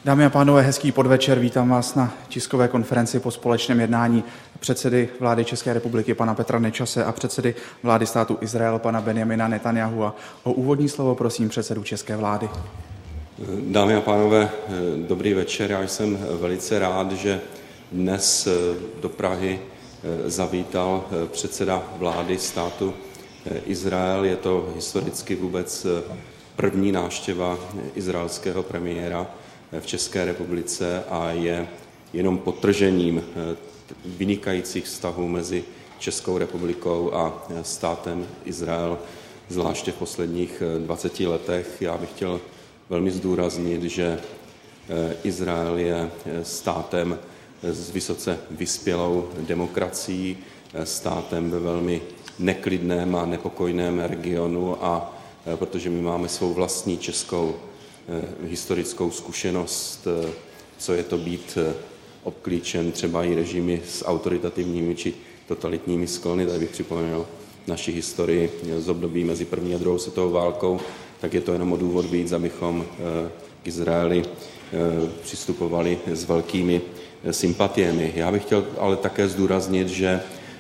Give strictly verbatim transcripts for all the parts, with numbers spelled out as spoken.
Dámy a pánové, hezký podvečer. Vítám vás na tiskové konferenci po společném jednání předsedy vlády České republiky pana Petra Nečase a předsedy vlády státu Izrael pana Benjamina Netanjahu. A o úvodní slovo prosím předsedu české vlády. Dámy a pánové, dobrý večer. Já jsem velice rád, že dnes do Prahy zavítal předseda vlády státu Izrael. Je to historicky vůbec první návštěva izraelského premiéra v České republice a je jenom podtržením vynikajících vztahů mezi Českou republikou a státem Izrael, zvláště v posledních dvaceti letech. Já bych chtěl velmi zdůraznit, že Izrael je státem s vysoce vyspělou demokracií, státem ve velmi neklidném a nepokojném regionu, a protože my máme svou vlastní českou historickou zkušenost, co je to být obklíčen třeba i režimy s autoritativními či totalitními sklony. Tady bych připomenul naši historii z období mezi první a druhou světovou válkou, tak je to jenom o důvod víc, abychom k Izraeli přistupovali s velkými sympatiemi. Já bych chtěl ale také zdůraznit, že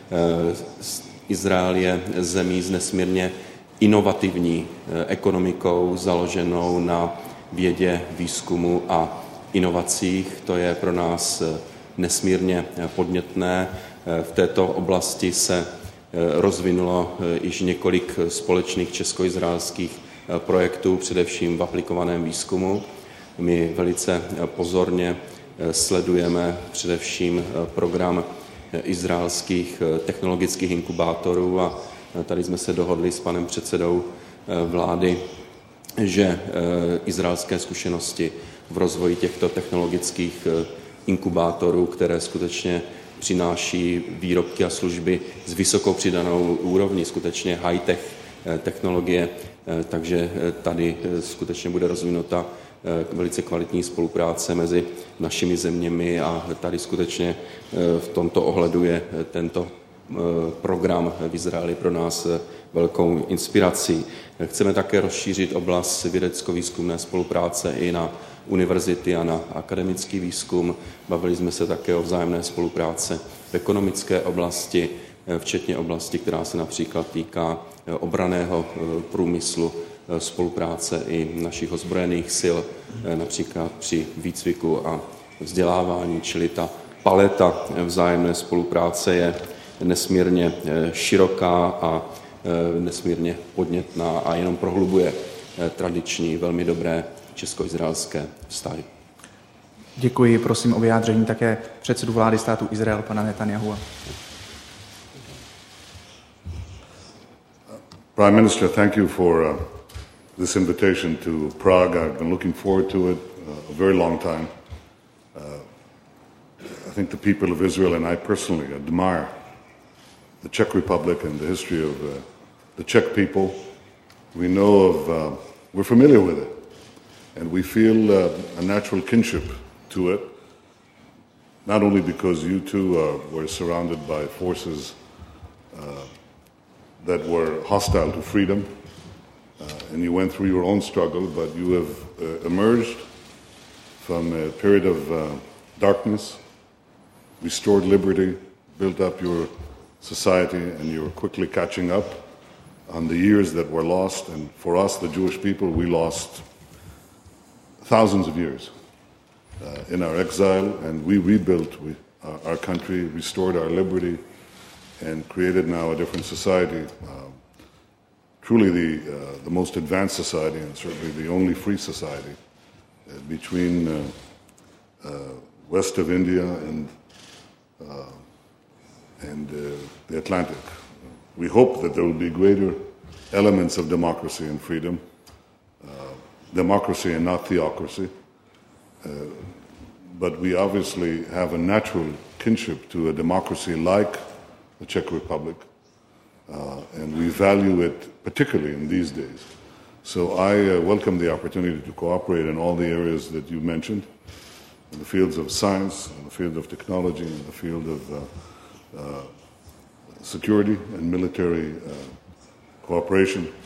Izrael je zemí s nesmírně inovativní ekonomikou založenou na vědě, výzkumu a inovacích. To je pro nás nesmírně podnětné. V této oblasti se rozvinulo již několik společných česko-izraelských projektů, především v aplikovaném výzkumu. My velice pozorně sledujeme především program izraelských technologických inkubátorů a tady jsme se dohodli s panem předsedou vlády, že izraelské zkušenosti v rozvoji těchto technologických inkubátorů, které skutečně přináší výrobky a služby s vysokou přidanou úrovní, skutečně high-tech technologie, takže tady skutečně bude rozvinuta velice kvalitní spolupráce mezi našimi zeměmi a tady skutečně v tomto ohledu je tento program v Izraeli pro nás velkou inspirací. Chceme také rozšířit oblast vědecko-výzkumné spolupráce i na univerzity a na akademický výzkum. Bavili jsme se také o vzájemné spolupráce v ekonomické oblasti, včetně oblasti, která se například týká obranného průmyslu, spolupráce i našich ozbrojených sil, například při výcviku a vzdělávání, čili ta paleta vzájemné spolupráce je nesmírně široká a nesmírně podnětná a jenom prohlubuje tradiční, velmi dobré česko-izraelské vztahy. Děkuji, prosím o vyjádření také předsedu vlády státu Izrael, pana Netanjahua. Prime Minister, thank you for uh, this invitation to Prague. I've been looking forward to it uh, a very long time. Uh, I think the people of Israel and I personally admire the Czech Republic and the history of uh, the Czech people. We know of, uh, we're familiar with it, and we feel uh, a natural kinship to it, not only because you two uh, were surrounded by forces uh, that were hostile to freedom, uh, and you went through your own struggle, but you have uh, emerged from a period of uh, darkness, restored liberty, built up your society, and you're quickly catching up on the years that were lost. And for us, the Jewish people, we lost thousands of years uh, in our exile, and we rebuilt we, uh, our country, restored our liberty, and created now a different society, uh, truly the, uh, the most advanced society, and certainly the only free society uh, between uh, uh, west of India and uh, and uh, the Atlantic. We hope that there will be greater elements of democracy and freedom, uh, democracy and not theocracy. Uh, but we obviously have a natural kinship to a democracy like the Czech Republic, uh, and we value it particularly in these days. So I uh, welcome the opportunity to cooperate in all the areas that you mentioned, in the fields of science, in the field of technology, in the field of uh, Uh, security and military uh, cooperation.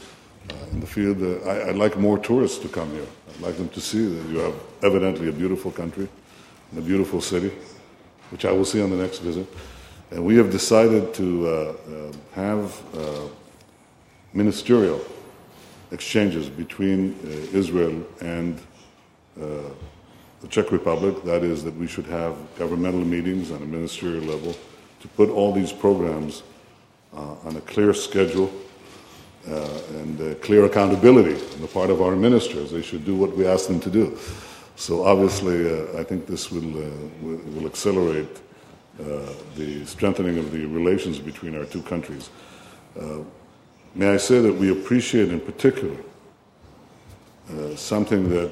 uh, in the field. Uh, I, I'd like more tourists to come here. I'd like them to see that you have evidently a beautiful country and a beautiful city, which I will see on the next visit. And we have decided to uh, uh, have uh, ministerial exchanges between uh, Israel and uh, the Czech Republic. That is, that we should have governmental meetings on a ministerial level to put all these programs uh, on a clear schedule uh, and uh, clear accountability on the part of our ministers. They should do what we ask them to do. So obviously, uh, I think this will, uh, will, will accelerate uh, the strengthening of the relations between our two countries. Uh, may I say that we appreciate in particular uh, something that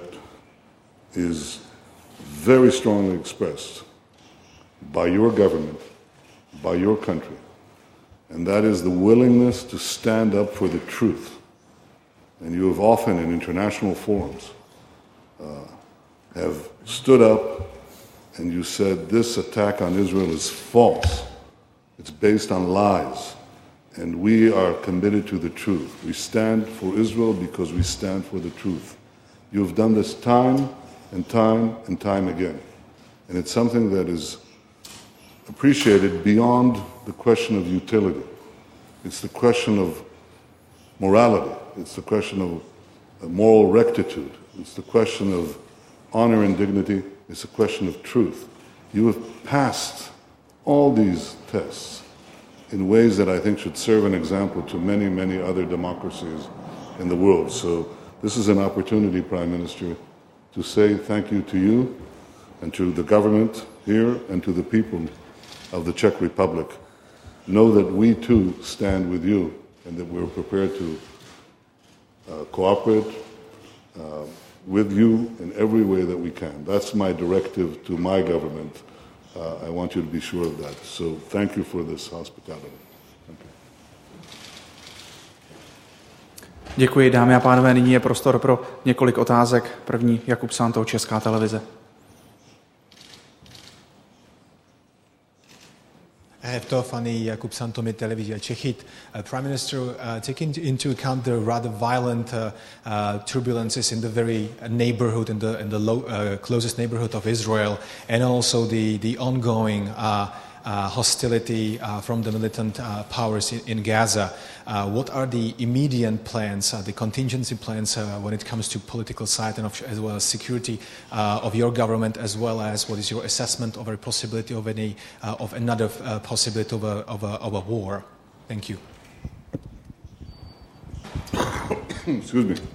is very strongly expressed by your government, by your country, and that is the willingness to stand up for the truth. And you have often in international forums uh, have stood up and you said this attack on Israel is false. It's based on lies. And we are committed to the truth. We stand for Israel because we stand for the truth. You have done this time and time and time again. And it's something that is appreciated beyond the question of utility. It's the question of morality. It's the question of moral rectitude. It's the question of honor and dignity. It's a question of truth. You have passed all these tests in ways that I think should serve an example to many, many other democracies in the world. So this is an opportunity, Prime Minister, to say thank you to you and to the government here and to the people of the Czech Republic. Know that we too stand with you and that we're prepared to uh, cooperate uh, with you in every way that we can. That's my directive to my government. Uh, I want you to be sure of that. So thank you for this hospitality. Thank you. Děkuji, dámy a pánové. Nyní je prostor pro několik otázek. První Jakub Santo, Česká televize. Fani Jakub Santomi, Televize Čechit. Uh, Prime Minister, uh, taking into account the rather violent uh, uh, turbulences in the very neighborhood, in the, in the low, uh, closest neighborhood of Israel, and also the, the ongoing uh, uh, hostility uh, from the militant uh, powers in, in Gaza, uh, what are the immediate plans, uh, the contingency plans uh, when it comes to political side and of, as well as security uh, of your government, as well as what is your assessment of a possibility of any uh, of another uh, possibility of a, of, a, of a war? Thank you. Excuse me.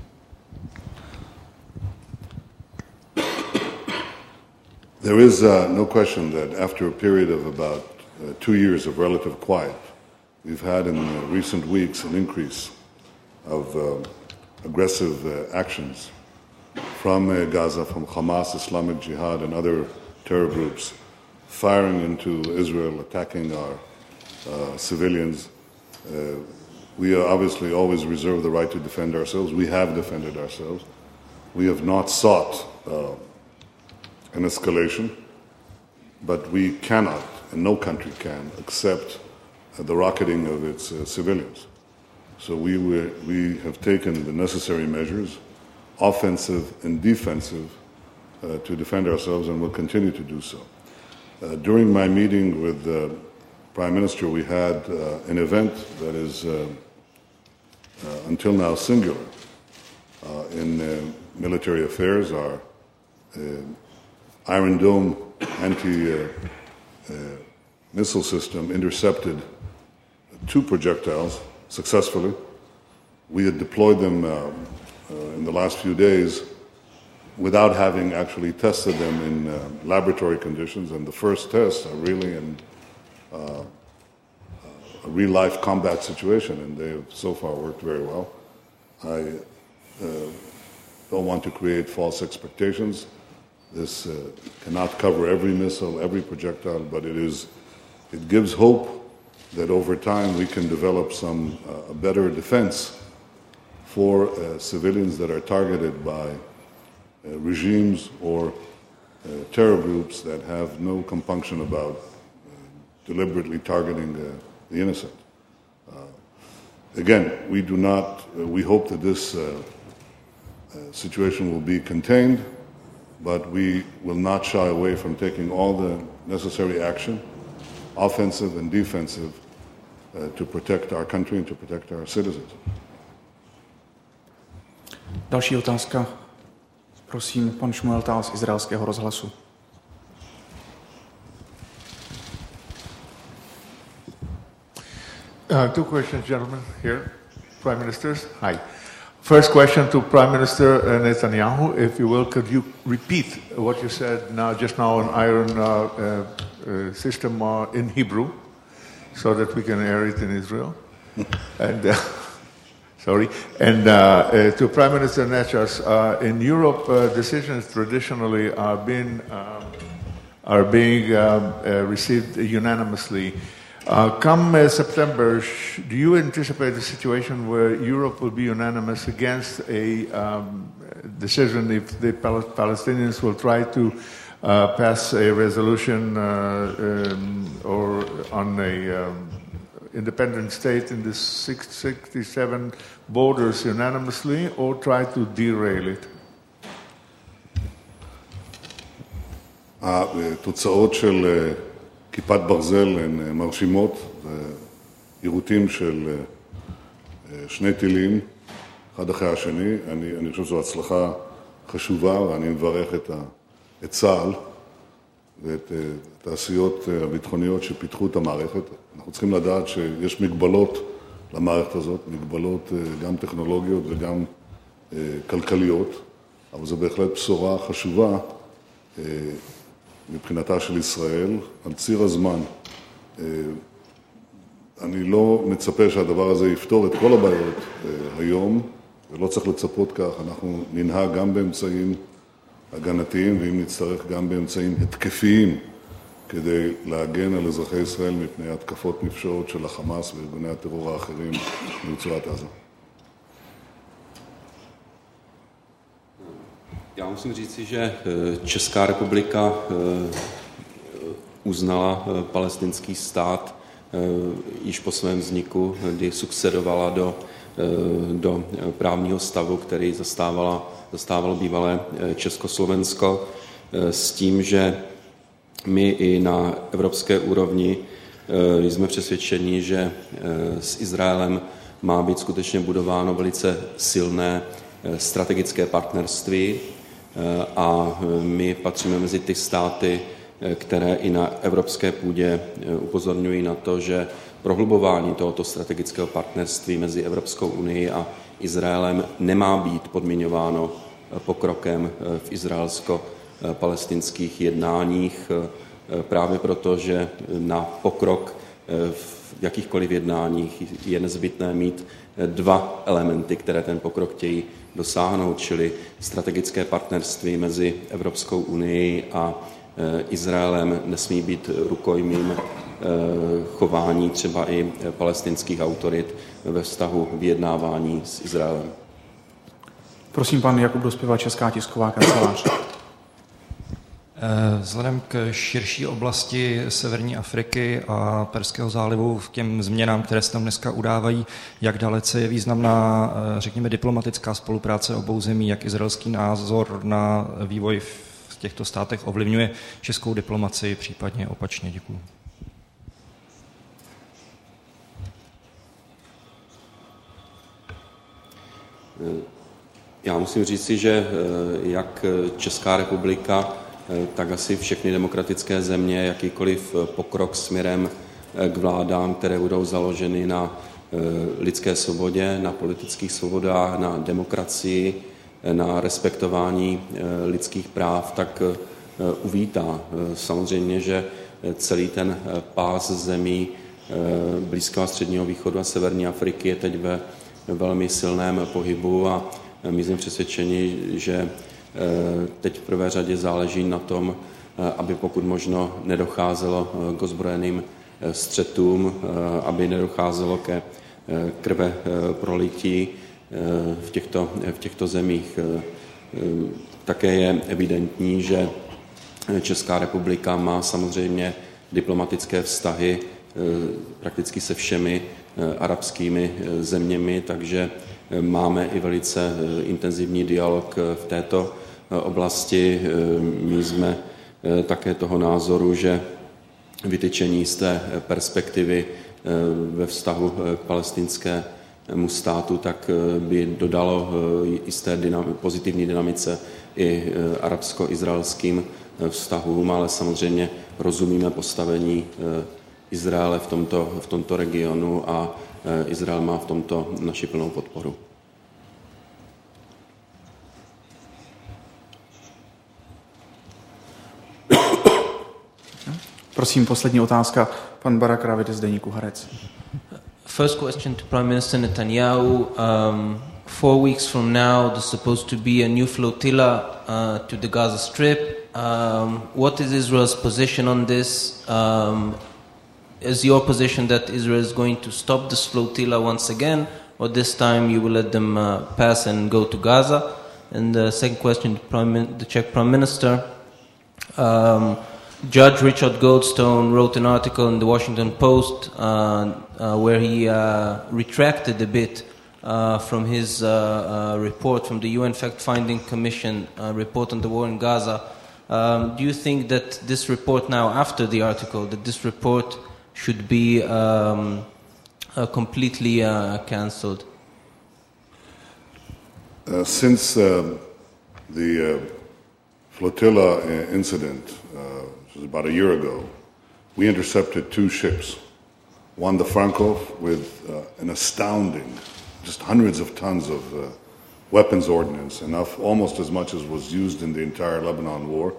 There is uh, no question that after a period of about uh, two years of relative quiet, we've had in uh, recent weeks an increase of uh, aggressive uh, actions from uh, Gaza, from Hamas, Islamic Jihad, and other terror groups, firing into Israel, attacking our uh, civilians. Uh, we are obviously always reserve the right to defend ourselves. We have defended ourselves. We have not sought uh, an escalation, but we cannot, and no country can, accept uh, the rocketing of its uh, civilians. So we, were, we have taken the necessary measures, offensive and defensive, uh, to defend ourselves, and will continue to do so. Uh, during my meeting with the Prime Minister, we had uh, an event that is uh, uh, until now singular uh, in uh, military affairs. Our uh, Iron Dome anti-missile uh, uh, system intercepted two projectiles successfully. We had deployed them uh, uh, in the last few days without having actually tested them in uh, laboratory conditions, and the first tests are really in uh, a real-life combat situation, and they have so far worked very well. I uh, don't want to create false expectations. This uh, cannot cover every missile, every projectile, but it is, it gives hope that over time we can develop some uh, better defense for uh, civilians that are targeted by uh, regimes or uh, terror groups that have no compunction about uh, deliberately targeting uh, the innocent. Uh, again, we do not, uh, we hope that this uh, uh, situation will be contained, but we will not shy away from taking all the necessary action, offensive and defensive, uh, to protect our country and to protect our citizens. Další otázka. Prosím, pan Šmuel Tál z Izraelského rozhlasu. Uh, two questions, gentlemen, here. Prime Ministers, hi. First question to Prime Minister uh, Netanyahu, if you will, could you repeat what you said now, just now on iron uh, uh, uh, system uh, in Hebrew, so that we can air it in Israel? and uh, sorry. And uh, uh, to Prime Minister Netanyahu, uh, in Europe, uh, decisions traditionally are being um, are being um, uh, received unanimously. Uh, come uh, September, sh- do you anticipate a situation where Europe will be unanimous against a um, decision if the Pal- Palestinians will try to uh, pass a resolution uh, um, or on a um, independent state in the six sixty-seven borders unanimously, or try to derail it? התוצאות של כיפת ברזל הן מרשימות, יירוטים של שני טילים, אחד אחרי השני. אני, אני חושב שזו הצלחה חשובה, ואני מברך את, ה, את צה"ל ואת התעשיות הביטחוניות שפיתחו את המערכת. אנחנו צריכים לדעת שיש מגבלות למערכת הזאת, מגבלות גם טכנולוגיות וגם כלכליות, אבל זו בהחלט בשורה חשובה מבחינתה של ישראל. על ציר הזמן, אני לא מצפה שהדבר הזה יפתור את כל הבעיות היום, ולא צריך לצפות כך. אנחנו ננהג גם באמצעים הגנתיים, ואם נצטרך גם באמצעים התקפיים, כדי להגן על אזרחי ישראל מפני התקפות נפשעות של החמאס וארגוני הטרור האחרים ברצועת עזה. Já musím říci, že Česká republika uznala palestinský stát již po svém vzniku, kdy sukcedovala do, do právního stavu, který zastávala, zastávalo bývalé Československo, s tím, že my i na evropské úrovni jsme přesvědčeni, že s Izraelem má být skutečně budováno velice silné strategické partnerství, a my patříme mezi ty státy, které i na evropské půdě upozorňují na to, že prohlubování tohoto strategického partnerství mezi Evropskou unii a Izraelem nemá být podmiňováno pokrokem v izraelsko-palestinských jednáních, právě proto, že na pokrok v jakýchkoliv jednáních je nezbytné mít dva elementy, které ten pokrok chtějí dosáhnout, čili strategické partnerství mezi Evropskou unii a Izraelem nesmí být rukojmím chování třeba i palestinských autorit ve vztahu vyjednávání s Izraelem. Prosím, pan Jakub Dospěval, Česká tisková kancelář. Vzhledem k širší oblasti severní Afriky a Perského zálivu k těm změnám, které se tam dneska udávají, jak dalece je významná, řekněme, diplomatická spolupráce obou zemí, jak izraelský názor na vývoj v těchto státech ovlivňuje českou diplomacii, případně opačně. Děkuji. Já musím říci, že jak Česká republika, tak asi všechny demokratické země, jakýkoliv pokrok směrem k vládám, které budou založeny na lidské svobodě, na politických svobodách, na demokracii, na respektování lidských práv, tak uvítá. Samozřejmě, že celý ten pás zemí Blízkého a Středního východu a Severní Afriky je teď ve velmi silném pohybu a my jsme přesvědčeni, že teď v prvé řadě záleží na tom, aby pokud možno nedocházelo k ozbrojeným střetům, aby nedocházelo ke krve prolití v těchto, v těchto zemích. Také je evidentní, že Česká republika má samozřejmě diplomatické vztahy prakticky se všemi arabskými zeměmi, takže máme i velice intenzivní dialog v této oblasti. My jsme také toho názoru, že vytyčení z té perspektivy ve vztahu k palestinskému státu tak by dodalo jisté dynam- pozitivní dynamice i arabsko-izraelským vztahům, ale samozřejmě rozumíme postavení Izraele v tomto, v tomto regionu a Izrael má v tomto naši plnou podporu. Prosím, poslední otázka. Pan Barak Ravid z deníku Haaretz. First question to Prime Minister Netanyahu. Um, four weeks from now, there's supposed to be a new flotilla uh, to the Gaza Strip. Um, what is Israel's position on this? Um, is your position that Israel is going to stop this flotilla once again, or this time you will let them uh, pass and go to Gaza? And the second question to Prime, the Czech Prime Minister. Um, Judge Richard Goldstone wrote an article in the Washington Post uh, uh, where he uh, retracted a bit uh, from his uh, uh, report from the U N Fact-Finding Commission uh, report on the war in Gaza. Um, do you think that this report now, after the article, that this report should be um, uh, completely uh, cancelled? Uh, since uh, the uh, flotilla incident, uh, about a year ago, we intercepted two ships. One, the Frankov, with uh, an astounding, just hundreds of tons of uh, weapons ordnance, enough, almost as much as was used in the entire Lebanon war.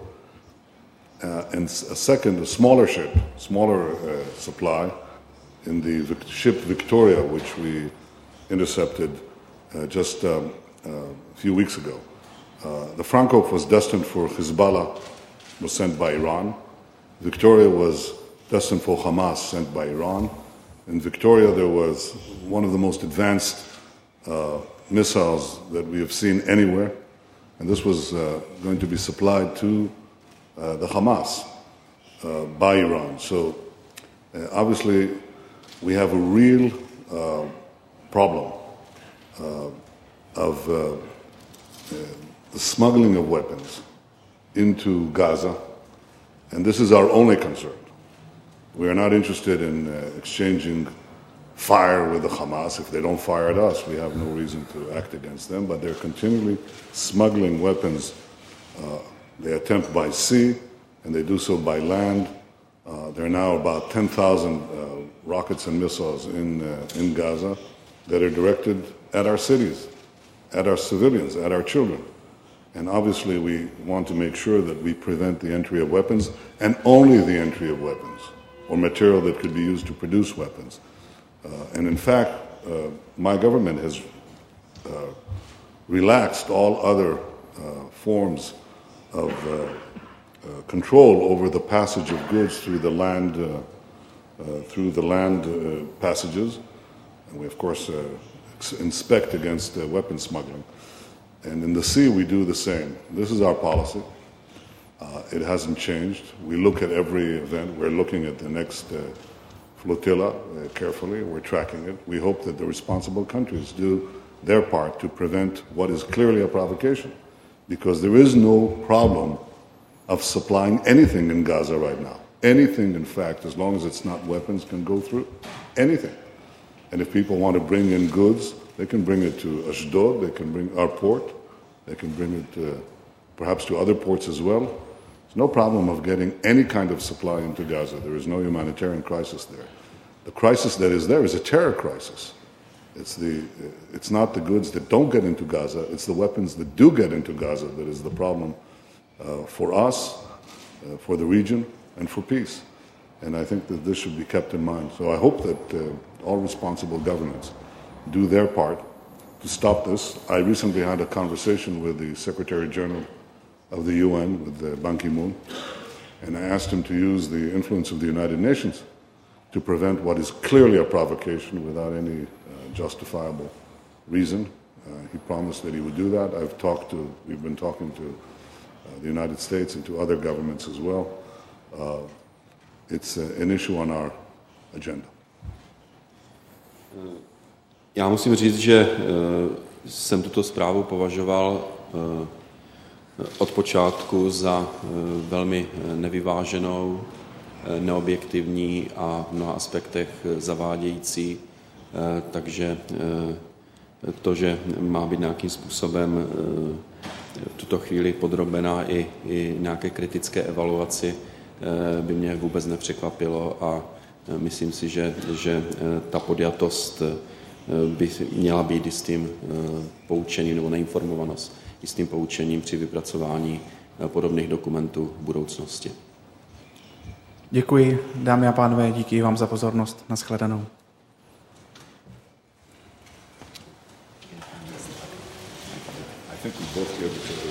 Uh, and a second, a smaller ship, smaller uh, supply, in the Vic- ship Victoria, which we intercepted uh, just um, uh, a few weeks ago. Uh, the Frankov was destined for Hezbollah, was sent by Iran. Victoria was destined for Hamas, sent by Iran. In Victoria, there was one of the most advanced uh, missiles that we have seen anywhere, and this was uh, going to be supplied to uh, the Hamas uh, by Iran. So, uh, obviously, we have a real uh, problem uh, of uh, uh, the smuggling of weapons into Gaza. And this is our only concern. We are not interested in uh, exchanging fire with the Hamas. If they don't fire at us, we have no reason to act against them. But they're continually smuggling weapons. Uh, they attempt by sea, and they do so by land. Uh, there are now about ten thousand uh, rockets and missiles in, uh, in Gaza that are directed at our cities, at our civilians, at our children. And obviously we want to make sure that we prevent the entry of weapons, and only the entry of weapons, or material that could be used to produce weapons. Uh, and in fact, uh, my government has uh, relaxed all other uh, forms of uh, uh, control over the passage of goods through the land, uh, uh, through the land uh, passages. And we, of course, uh, inspect against uh, weapon smuggling. And in the sea, we do the same. This is our policy. Uh, it hasn't changed. We look at every event. We're looking at the next uh, flotilla uh, carefully. We're tracking it. We hope that the responsible countries do their part to prevent what is clearly a provocation, because there is no problem of supplying anything in Gaza right now. Anything, in fact, as long as it's not weapons, can go through. Anything. And if people want to bring in goods, they can bring it to Ashdod, they can bring our port, they can bring it uh, perhaps to other ports as well. There's no problem of getting any kind of supply into Gaza. There is no humanitarian crisis there. The crisis that is there is a terror crisis. It's, the, it's not the goods that don't get into Gaza, it's the weapons that do get into Gaza that is the problem uh, for us, uh, for the region, and for peace. And I think that this should be kept in mind. So I hope that uh, all responsible governments do their part to stop this. I recently had a conversation with the Secretary General of the U N, with uh, Ban Ki-moon, and I asked him to use the influence of the United Nations to prevent what is clearly a provocation without any uh, justifiable reason. Uh, he promised that he would do that. I've talked to, we've been talking to uh, the United States and to other governments as well. Uh, it's uh, an issue on our agenda. Já musím říct, že jsem tuto zprávu považoval od počátku za velmi nevyváženou, neobjektivní a v mnoha aspektech zavádějící, takže to, že má být nějakým způsobem v tuto chvíli podrobená i, i nějaké kritické evaluaci, by mě vůbec nepřekvapilo a myslím si, že, že ta podjatost by měla být jistým poučením nebo neinformovanost jistým poučením při vypracování podobných dokumentů v budoucnosti. Děkuji, dámy a pánové, díky vám za pozornost. Naschledanou. I think we both give it to